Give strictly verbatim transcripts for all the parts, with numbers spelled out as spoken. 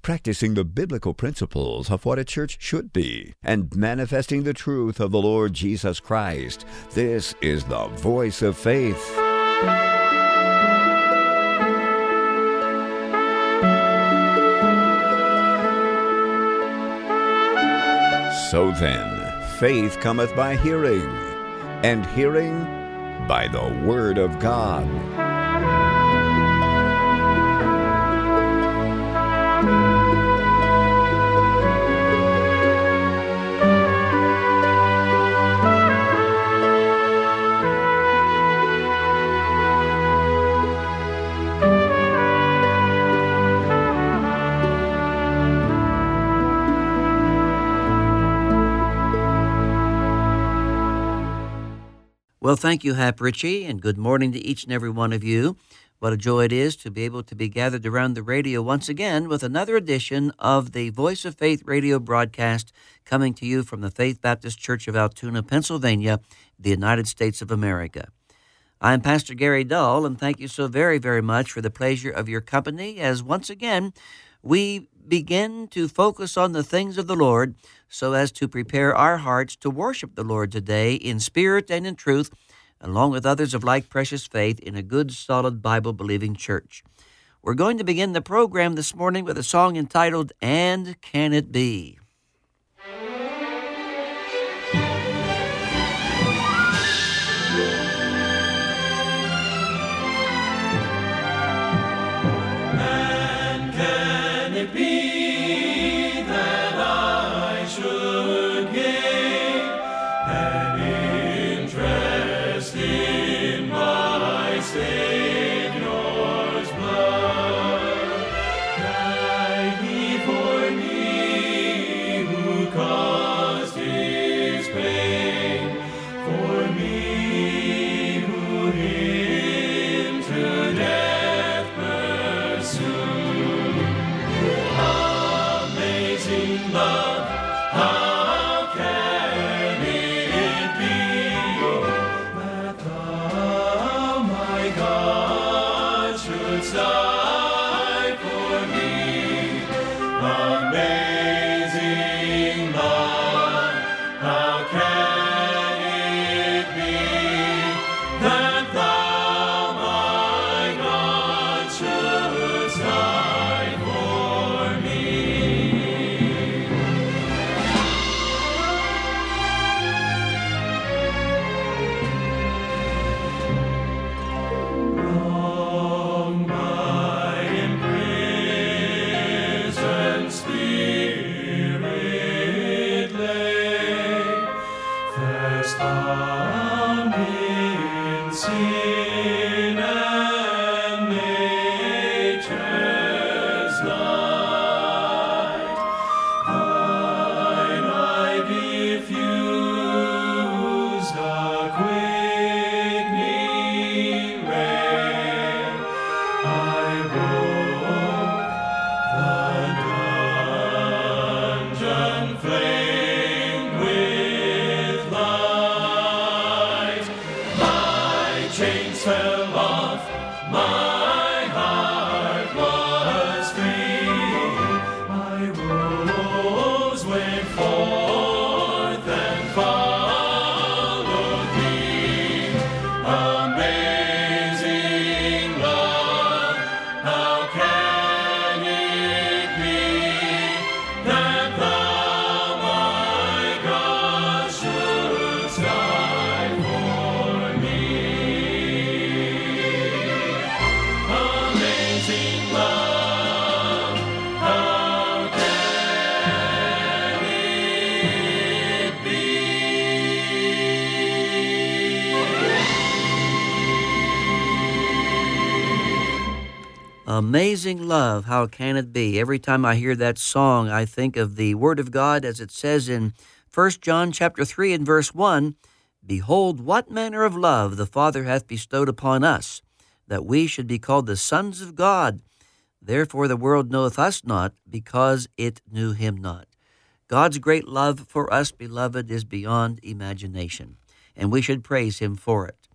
practicing the biblical principles of what a church should be, and manifesting the truth of the Lord Jesus Christ. This is the Voice of Faith. So then, faith cometh by hearing, and hearing by the Word of God. Well, thank you, Hap Ritchie, and good morning to each and every one of you. What a joy it is to be able to be gathered around the radio once again with another edition of the Voice of Faith radio broadcast coming to you from the Faith Baptist Church of Altoona, Pennsylvania, the United States of America. I'm Pastor Gary Dull, and thank you so very, very much for the pleasure of your company as once again we begin to focus on the things of the Lord so as to prepare our hearts to worship the Lord today in spirit and in truth, along with others of like precious faith in a good, solid, Bible-believing church. We're going to begin the program this morning with a song entitled, "And Can It Be?" Amazing love, how can it be? Every time I hear that song, I think of the Word of God as it says in First John chapter three and verse one, "Behold, what manner of love the Father hath bestowed upon us, that we should be called the sons of God. Therefore the world knoweth us not, because it knew him not." God's great love for us, beloved, is beyond imagination, and we should praise him for it.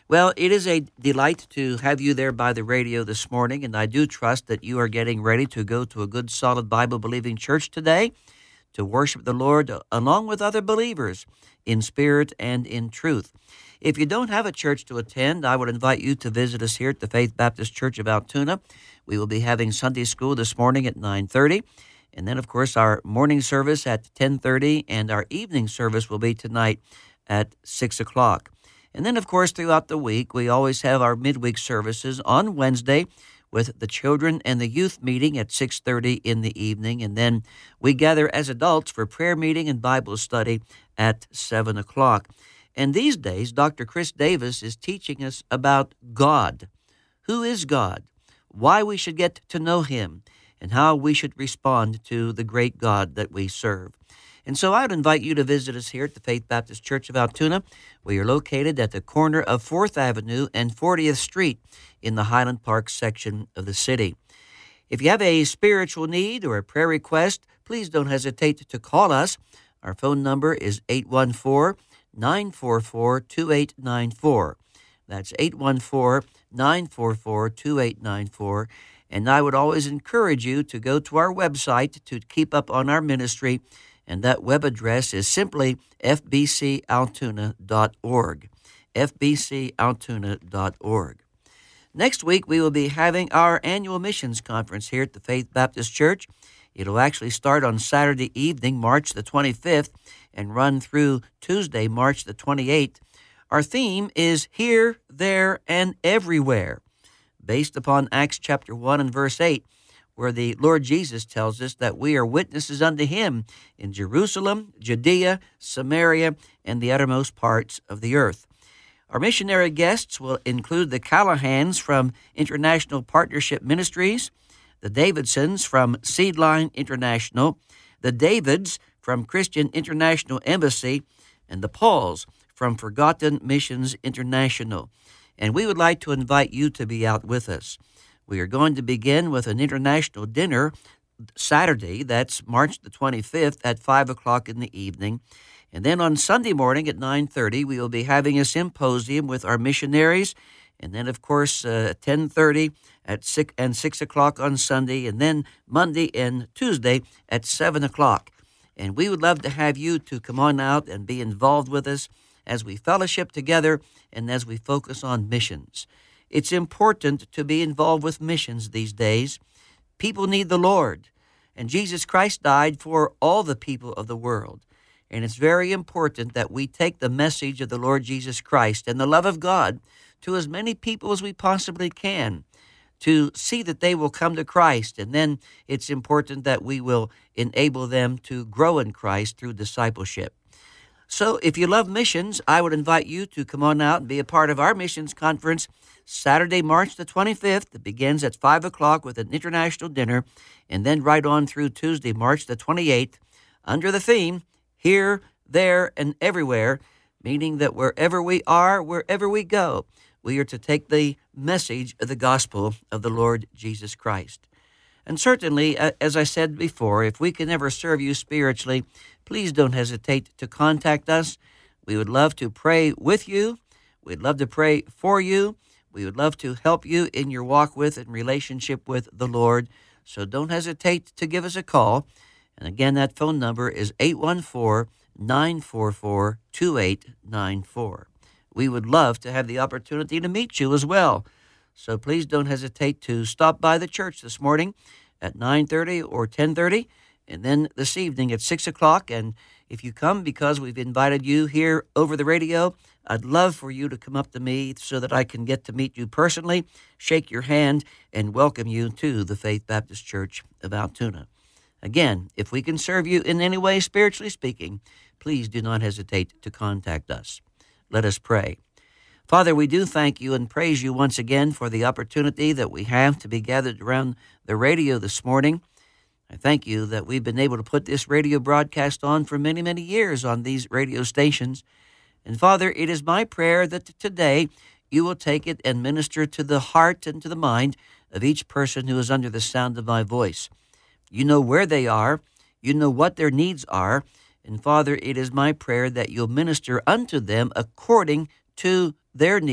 Well, it is a delight to have you there by the radio this morning, and I do trust that you are getting ready to go to a good, solid, Bible-believing church today to worship the Lord along with other believers in spirit and in truth. If you don't have a church to attend, I would invite you to visit us here at the Faith Baptist Church of Altoona. We will be having Sunday school this morning at nine thirty, and then, of course, our morning service at ten thirty, and our evening service will be tonight at six o'clock. And then, of course, throughout the week, we always have our midweek services on Wednesday with the children and the youth meeting at six thirty in the evening. And then we gather as adults for prayer meeting and Bible study at seven o'clock. And these days, Doctor Chris Davis is teaching us about God. Who is God? Why we should get to know Him, and how we should respond to the great God that we serve. And so I would invite you to visit us here at the Faith Baptist Church of Altoona. We are located at the corner of fourth Avenue and fortieth Street in the Highland Park section of the city. If you have a spiritual need or a prayer request, please don't hesitate to call us. Our phone number is eight one four, nine four four, two eight nine four. That's eight one four, nine four four, two eight nine four. And I would always encourage you to go to our website to keep up on our ministry, and that web address is simply f b c altoona dot org, f b c altoona dot org. Next week, we will be having our annual missions conference here at the Faith Baptist Church. It'll actually start on Saturday evening, March the twenty-fifth, and run through Tuesday, March the twenty-eighth. Our theme is Here, There, and Everywhere, based upon Acts chapter one and verse eight, where the Lord Jesus tells us that we are witnesses unto Him in Jerusalem, Judea, Samaria, and the uttermost parts of the earth. Our missionary guests will include the Callahans from International Partnership Ministries, the Davidsons from Seedline International, the Davids from Christian International Embassy, and the Pauls from Forgotten Missions International. And we would like to invite you to be out with us. We are going to begin with an international dinner Saturday, that's March the twenty-fifth, at five o'clock in the evening. And then on Sunday morning at nine thirty, we will be having a symposium with our missionaries. And then, of course, uh, at ten thirty at six, and six o'clock on Sunday. And then Monday and Tuesday at seven o'clock. And we would love to have you to come on out and be involved with us as we fellowship together and as we focus on missions. It's important to be involved with missions these days. People need the Lord, and Jesus Christ died for all the people of the world. And it's very important that we take the message of the Lord Jesus Christ and the love of God to as many people as we possibly can to see that they will come to Christ. And then it's important that we will enable them to grow in Christ through discipleship. So if you love missions, I would invite you to come on out and be a part of our missions conference Saturday, March the twenty-fifth. It begins at five o'clock with an international dinner, and then right on through Tuesday, March the twenty-eighth, under the theme, Here, There, and Everywhere, meaning that wherever we are, wherever we go, we are to take the message of the gospel of the Lord Jesus Christ. And certainly, as I said before, if we can ever serve you spiritually, please don't hesitate to contact us. We would love to pray with you. We'd love to pray for you. We would love to help you in your walk with and relationship with the Lord. So don't hesitate to give us a call. And again, that phone number is eight one four, nine four four, two eight nine four. We would love to have the opportunity to meet you as well. So please don't hesitate to stop by the church this morning at nine thirty or ten thirty, and then this evening at six o'clock. And if you come because we've invited you here over the radio, I'd love for you to come up to me so that I can get to meet you personally, shake your hand, and welcome you to the Faith Baptist Church of Altoona. Again, if we can serve you in any way, spiritually speaking, please do not hesitate to contact us. Let us pray. Father, we do thank you and praise you once again for the opportunity that we have to be gathered around the radio this morning. I thank you that we've been able to put this radio broadcast on for many, many years on these radio stations. And Father, it is my prayer that today you will take it and minister to the heart and to the mind of each person who is under the sound of my voice. You know where they are. You know what their needs are. And Father, it is my prayer that you'll minister unto them according to their need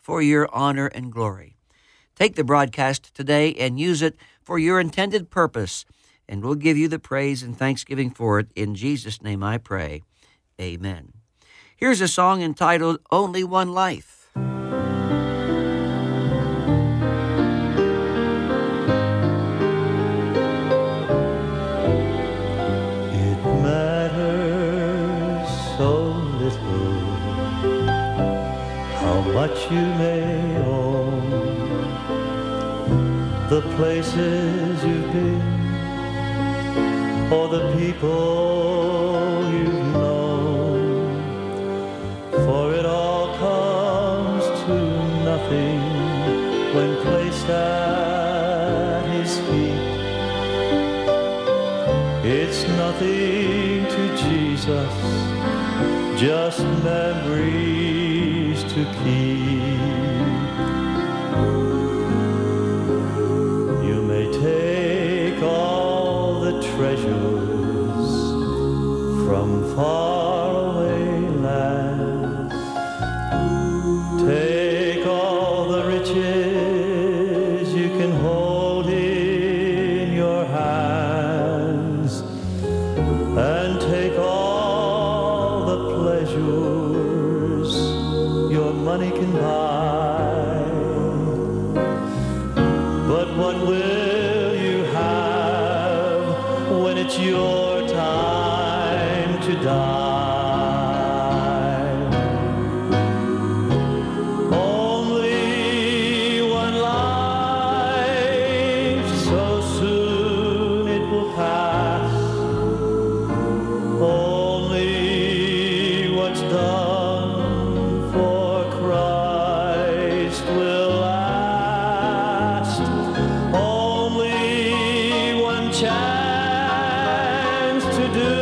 for your honor and glory. Take the broadcast today and use it for your intended purpose, and we'll give you the praise and thanksgiving for it. In Jesus' name I pray. Amen. Here's a song entitled Only One Life. It matters so little how much you may own, the places you've been, or the people you've known, for it all comes to nothing when placed at His feet. It's nothing to Jesus, just memories to keep. You may take all the treasures from faraway lands, take all the riches you can hold in your hands, and take all the pleasures your money can buy. But what will you have when it's your time to die? Only one life, so soon it will pass. Only what's done for Christ will last. Only one chance to do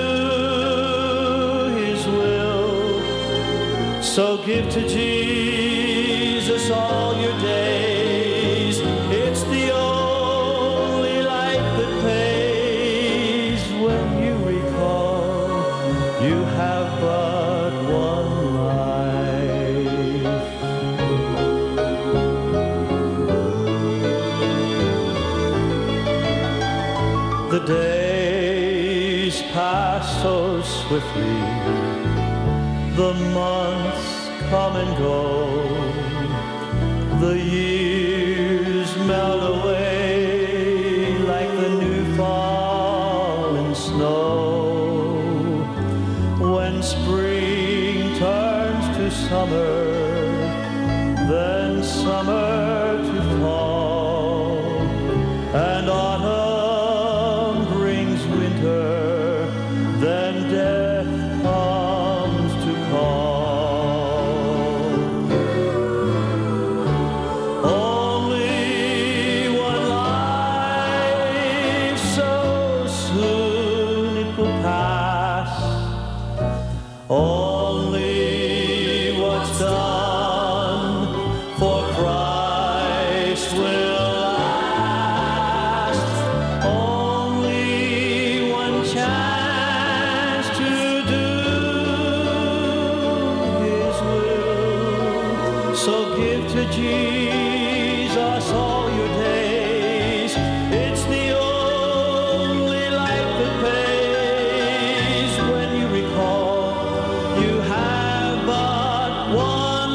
His will. So give to Jesus all your days. It's the only life that pays. When you recall you have but one life. The days pass so swiftly, the months come and go, the years melt away like the new fallen snow. When spring turns to summer, then summer to fall, and autumn brings winter, then death comes to call. Only one life, so soon it will pass. Only what's done for Christ will last. Only one chance to do His will. So give to Jesus all your days. It's the only life that pays. When you recall you have but one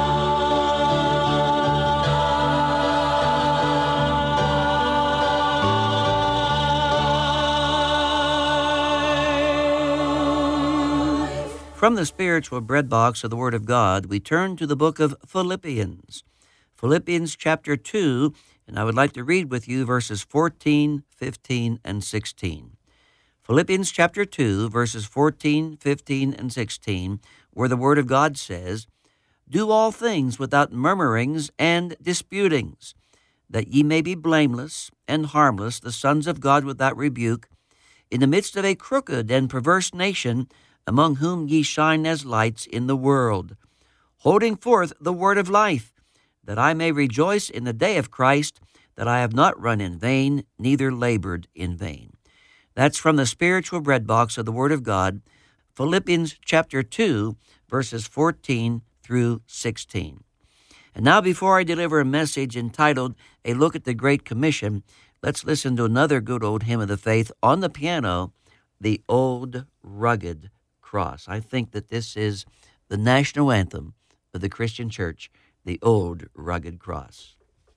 life. From the spiritual bread box of the Word of God, we turn to the book of Philippians. Philippians chapter two, and I would like to read with you verses fourteen, fifteen, and sixteen. Philippians chapter two, verses fourteen, fifteen, and sixteen, where the Word of God says, "Do all things without murmurings and disputings, that ye may be blameless and harmless, the sons of God without rebuke, in the midst of a crooked and perverse nation, among whom ye shine as lights in the world, holding forth the word of life, that I may rejoice in the day of Christ, that I have not run in vain, neither labored in vain." That's from the spiritual bread box of the Word of God, Philippians chapter two, verses fourteen through sixteen. And now, before I deliver a message entitled A Look at the Great Commission, let's listen to another good old hymn of the faith on the piano, The Old Rugged Cross. I think that this is the national anthem of the Christian church, The Old Rugged Cross.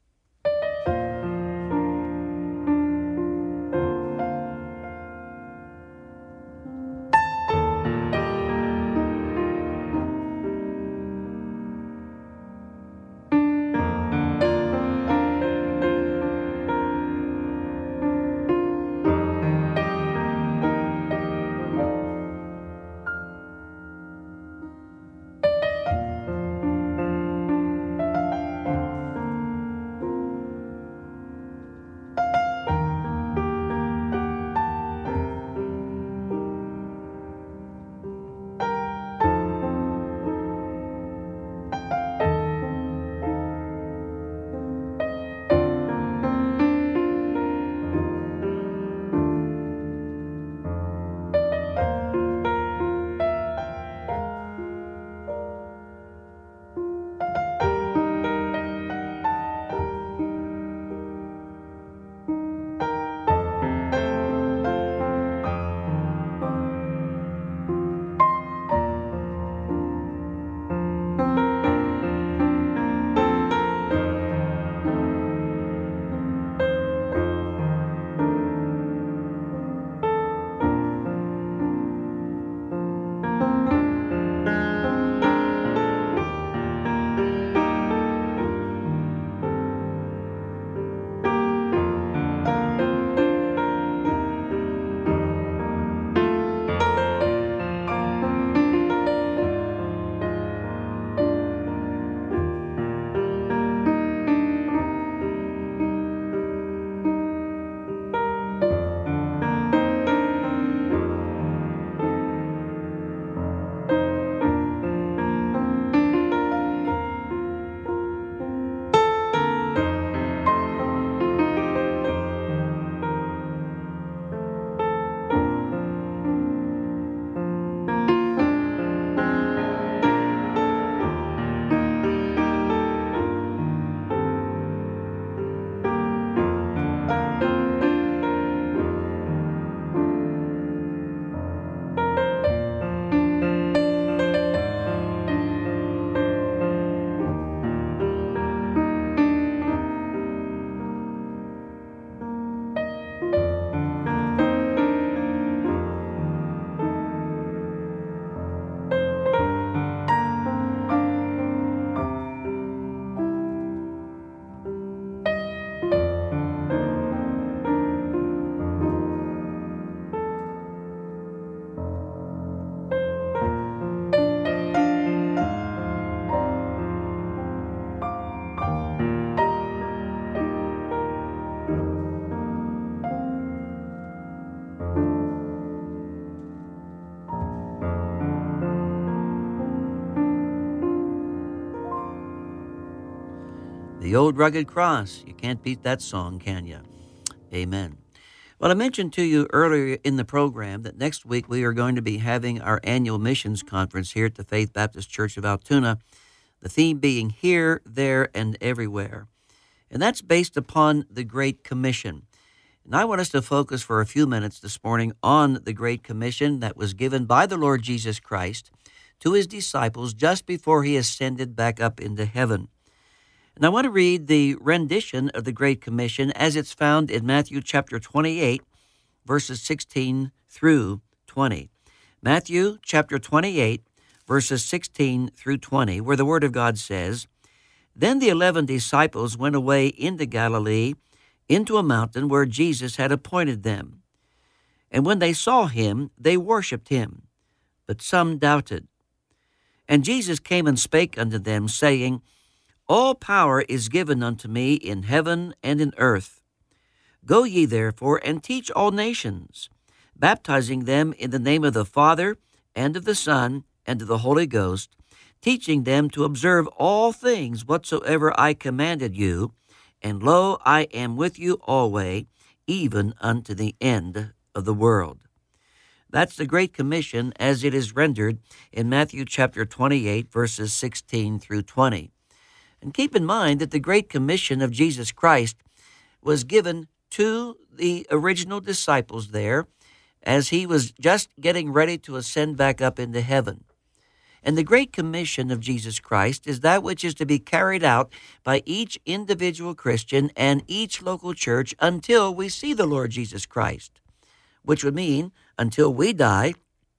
The Old Rugged Cross. You can't beat that song, can you? Amen. Well, I mentioned to you earlier in the program that next week we are going to be having our annual missions conference here at the Faith Baptist Church of Altoona, the theme being Here, There, and Everywhere. And that's based upon the Great Commission. And I want us to focus for a few minutes this morning on the Great Commission that was given by the Lord Jesus Christ to his disciples just before he ascended back up into heaven. And I want to read the rendition of the Great Commission as it's found in Matthew chapter twenty-eight, verses sixteen through twenty. Matthew chapter twenty-eight, verses sixteen through twenty, where the Word of God says, "Then the eleven disciples went away into Galilee, into a mountain where Jesus had appointed them. And when they saw him, they worshipped him, but some doubted. And Jesus came and spake unto them, saying, All power is given unto me in heaven and in earth. Go ye therefore and teach all nations, baptizing them in the name of the Father, and of the Son, and of the Holy Ghost, teaching them to observe all things whatsoever I commanded you, and lo, I am with you always, even unto the end of the world." That's the Great Commission as it is rendered in Matthew chapter twenty-eight, verses sixteen through twenty. And keep in mind that the Great Commission of Jesus Christ was given to the original disciples there as he was just getting ready to ascend back up into heaven. And the Great Commission of Jesus Christ is that which is to be carried out by each individual Christian and each local church until we see the Lord Jesus Christ, which would mean until we die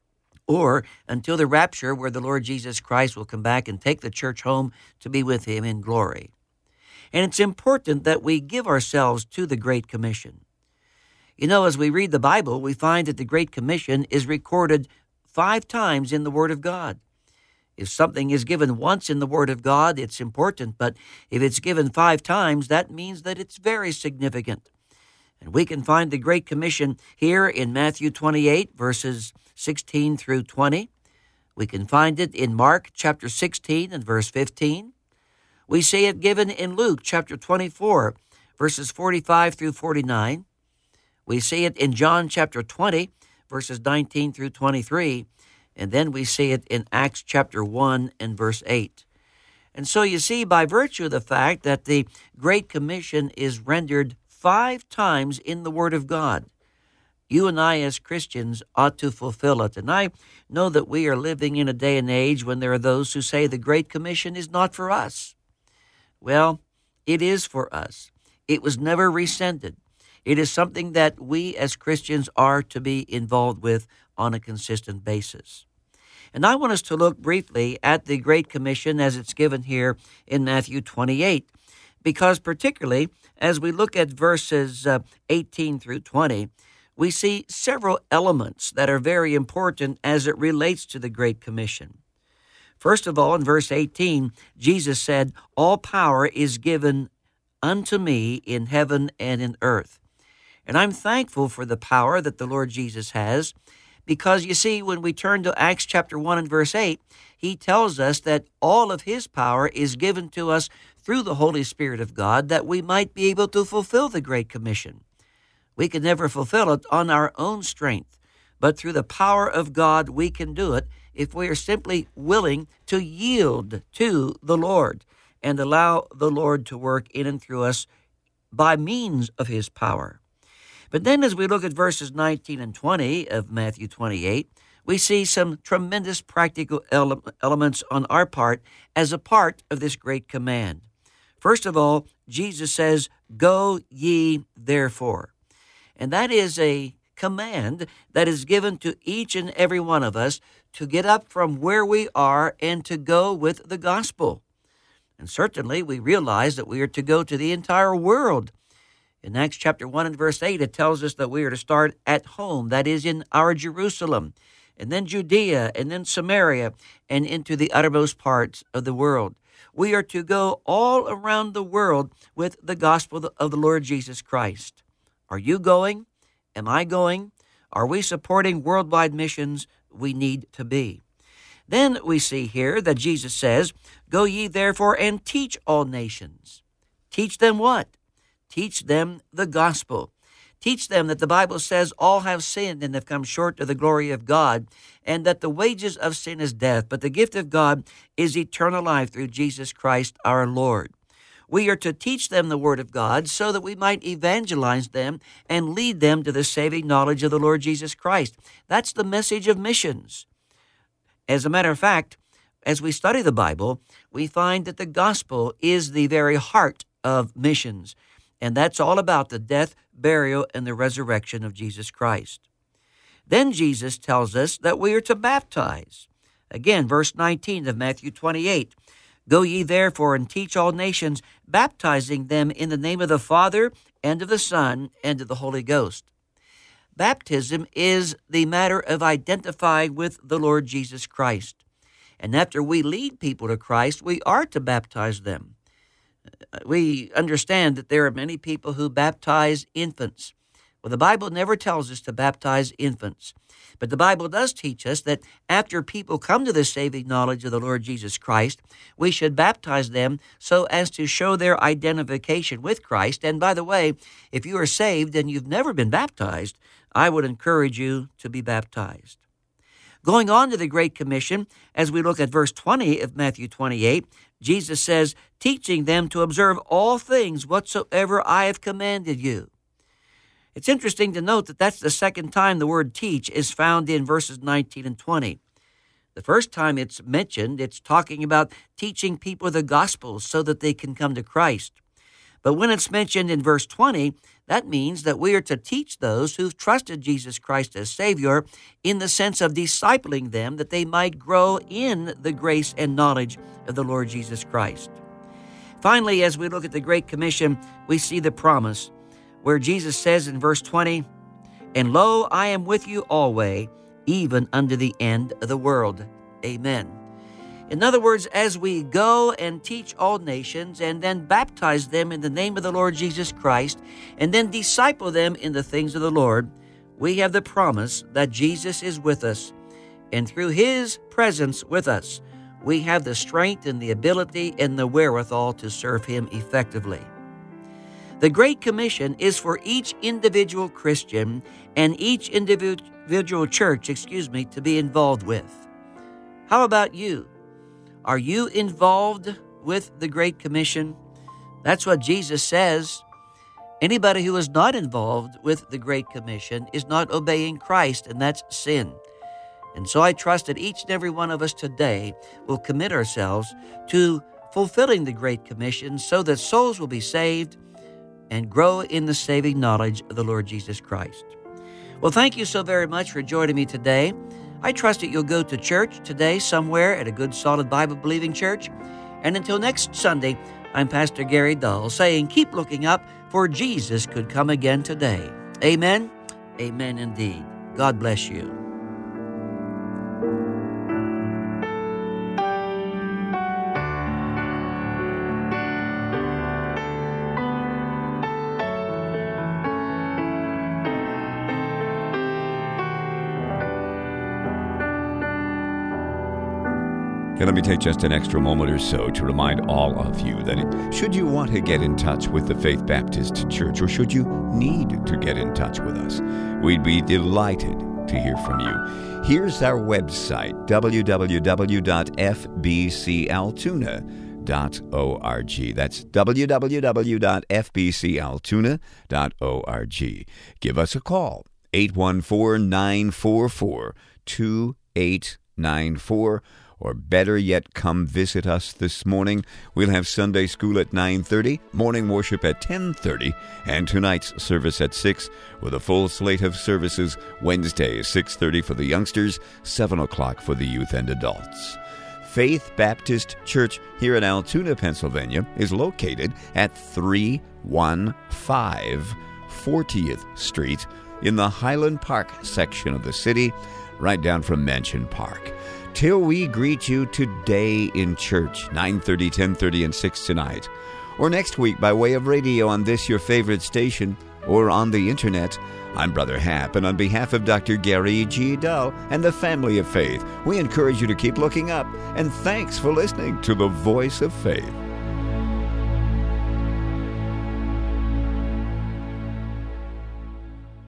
or until the rapture, where the Lord Jesus Christ will come back and take the church home to be with him in glory. And it's important that we give ourselves to the Great Commission. You know, as we read the Bible, we find that the Great Commission is recorded five times in the Word of God. If something is given once in the Word of God, it's important, but if it's given five times, that means that it's very significant. And we can find the Great Commission here in Matthew twenty-eight, verses sixteen through twenty. We can find it in Mark chapter sixteen and verse fifteen. We see it given in Luke chapter twenty-four, verses forty-five through forty-nine. We see it in John chapter twenty, verses nineteen through twenty-three. And then we see it in Acts chapter one and verse eight. And so you see, by virtue of the fact that the Great Commission is rendered five times in the Word of God, you and I as Christians ought to fulfill it. And I know that we are living in a day and age when there are those who say the Great Commission is not for us. Well, it is for us. It was never rescinded. It is something that we as Christians are to be involved with on a consistent basis. And I want us to look briefly at the Great Commission as it's given here in Matthew twenty-eight, because particularly as we look at verses uh, eighteen through twenty, we see several elements that are very important as it relates to the Great Commission. First of all, in verse eighteen, Jesus said, "All power is given unto me in heaven and in earth." And I'm thankful for the power that the Lord Jesus has, because you see, when we turn to Acts chapter one and verse eight, he tells us that all of his power is given to us through the Holy Spirit of God, that we might be able to fulfill the Great Commission. We can never fulfill it on our own strength, but through the power of God we can do it if we are simply willing to yield to the Lord and allow the Lord to work in and through us by means of his power. But then as we look at verses nineteen and twenty of Matthew twenty-eight, we see some tremendous practical ele- elements on our part as a part of this great command. First of all, Jesus says, "Go ye therefore." And that is a command that is given to each and every one of us to get up from where we are and to go with the gospel. And certainly we realize that we are to go to the entire world. In Acts chapter one and verse eight, it tells us that we are to start at home, that is in our Jerusalem, and then Judea, and then Samaria, and into the uttermost parts of the world. We are to go all around the world with the gospel of the Lord Jesus Christ. Are you going? Am I going? Are we supporting worldwide missions? We need to be. Then we see here that Jesus says, "Go ye therefore and teach all nations." Teach them what? Teach them the gospel. Teach them that the Bible says all have sinned and have come short of the glory of God, and that the wages of sin is death, but the gift of God is eternal life through Jesus Christ our Lord. We are to teach them the Word of God so that we might evangelize them and lead them to the saving knowledge of the Lord Jesus Christ. That's the message of missions. As a matter of fact, as we study the Bible, we find that the gospel is the very heart of missions. And that's all about the death, burial, and the resurrection of Jesus Christ. Then Jesus tells us that we are to baptize. Again, verse nineteen of Matthew twenty-eight. "Go ye therefore and teach all nations, baptizing them in the name of the Father, and of the Son, and of the Holy Ghost." Baptism is the matter of identifying with the Lord Jesus Christ. And after we lead people to Christ, we are to baptize them. We understand that there are many people who baptize infants. Well, the Bible never tells us to baptize infants, but the Bible does teach us that after people come to the saving knowledge of the Lord Jesus Christ, we should baptize them so as to show their identification with Christ. And by the way, if you are saved and you've never been baptized, I would encourage you to be baptized. Going on to the Great Commission, as we look at verse twenty of Matthew twenty-eight, Jesus says, teaching them to observe all things whatsoever I have commanded you. It's interesting to note that that's the second time the word teach is found in verses nineteen and twenty. The first time it's mentioned, it's talking about teaching people the gospel so that they can come to Christ. But when it's mentioned in verse twenty, that means that we are to teach those who've trusted Jesus Christ as Savior in the sense of discipling them that they might grow in the grace and knowledge of the Lord Jesus Christ. Finally, as we look at the Great Commission, we see the promise where Jesus says in verse twenty, and lo, I am with you always, even unto the end of the world. Amen. In other words, as we go and teach all nations and then baptize them in the name of the Lord Jesus Christ and then disciple them in the things of the Lord, we have the promise that Jesus is with us. And through His presence with us, we have the strength and the ability and the wherewithal to serve Him effectively. The Great Commission is for each individual Christian and each individual church, excuse me, to be involved with. How about you? Are you involved with the Great Commission? That's what Jesus says. Anybody who is not involved with the Great Commission is not obeying Christ, and that's sin. And so I trust that each and every one of us today will commit ourselves to fulfilling the Great Commission so that souls will be saved and grow in the saving knowledge of the Lord Jesus Christ. Well, thank you so very much for joining me today. I trust that you'll go to church today somewhere at a good, solid, Bible-believing church. And until next Sunday, I'm Pastor Gary Dull saying, keep looking up, for Jesus could come again today. Amen. Amen indeed. God bless you. And let me take just an extra moment or so to remind all of you that it, should you want to get in touch with the Faith Baptist Church, or should you need to get in touch with us, we'd be delighted to hear from you. Here's our website, w w w dot f b c altoona dot org. That's w w w dot f b c altoona dot org. Give us a call, eight one four, nine four four, two eight nine four. Or better yet, come visit us this morning. We'll have Sunday school at nine thirty, morning worship at ten thirty, and tonight's service at six, with a full slate of services. Wednesday, six thirty for the youngsters, seven o'clock for the youth and adults. Faith Baptist Church here in Altoona, Pennsylvania, is located at three one five fortieth Street in the Highland Park section of the city, right down from Mansion Park. Till we greet you today in church, nine thirty, ten thirty, and six tonight, or next week by way of radio on this your favorite station, or on the internet, I'm Brother Hap, and on behalf of Doctor Gary G. Dull and the family of faith, we encourage you to keep looking up, and thanks for listening to the Voice of Faith.